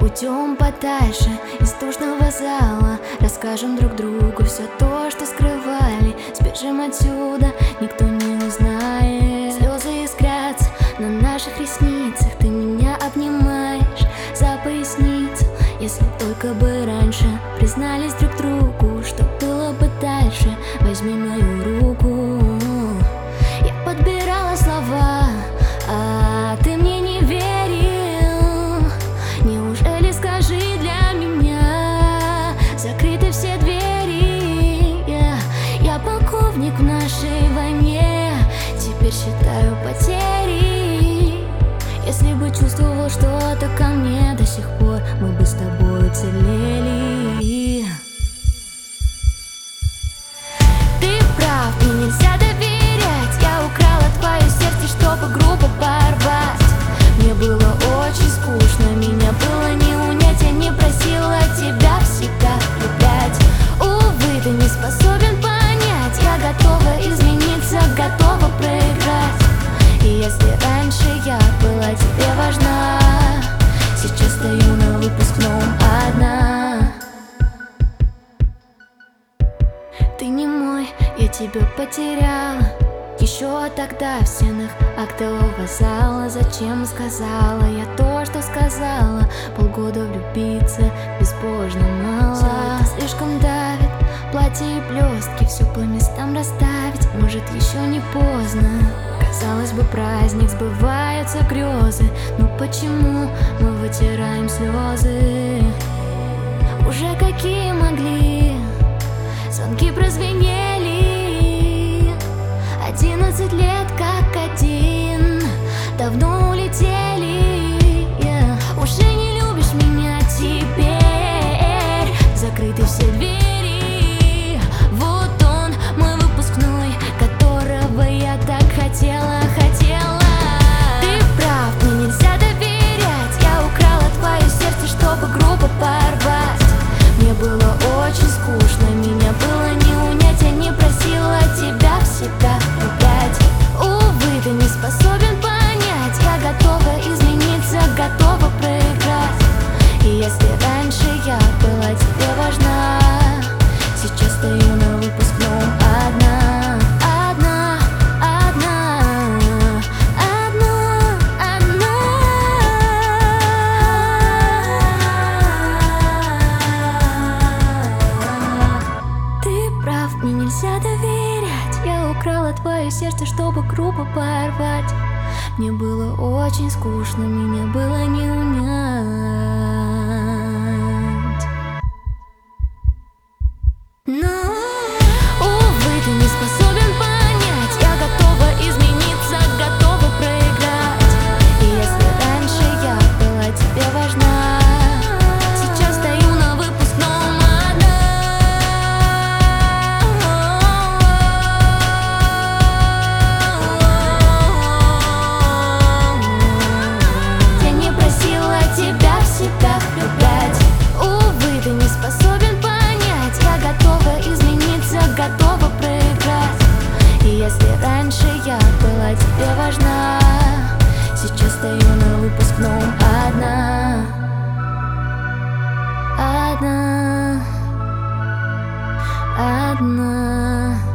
Уйдем подальше из душного зала, расскажем друг другу все то, что скрывали. Сбежим отсюда, никто не узнает. Слезы искрятся на наших ресницах. Ты меня обнимаешь за поясницу. Если только бы раньше признались друг другу, что было бы дальше. Возьми мою руку. Я подбирала слова, а ты мне не верил. Неужели, скажи, для меня закрыты все двери? Я полковник в нашей войне, теперь считаю потери. Если бы чувствовал что-то ко мне до сих пор, мы бы с тобой уцелели. Ты прав, мне нельзя доверять. Я украла твое сердце, чтобы грубо порвать. Мне было очень скучно, меня было не унять. Я не просила тебя всегда влюблять. Увы, ты не способен понять. Я готова измениться, готова проиграть. И если раньше я была тебе важна, сейчас стою на выпускном одна. Ты не мой, я тебя потеряла. Еще тогда в стенах актового зала. Зачем сказала я то, что сказала? Полгода влюбиться безбожно мало. Все это слишком давит, платье и блестки все по местам расставить. Может, еще не поздно. Казалось бы, праздник, сбываются грезы. Но почему мы вытираем слезы? Уже какие могли звонки прозвенели. 11 лет как один, давно улетели. Уже не любишь меня теперь, закрыты все двери. Вот он, мой выпускной, которого я так хотела. Ты прав, мне нельзя доверять. Я украла твое сердце, чтобы грубо порвать. Мне было очень скучно, меня было не унять. Я не просила тебя всегда влюблять. Увы, ты не способен понять. Я готова измениться, готова проиграть. И если раньше я была тебе важна, сейчас стою на выпускном одна. Мне нельзя доверять. Я украла твое сердце, чтобы грубо порвать. Мне было очень скучно, меня было не унять. Но, увы, ты не способен понять. Я готова измениться, готова проиграть. И если раньше я была тебе важна, сейчас стою на выпускном одна. Тебя влюблять. Увы, ты не способен понять. Я готова измениться, готова проиграть. И если раньше я была тебе важна, сейчас стою на выпускном одна. Одна.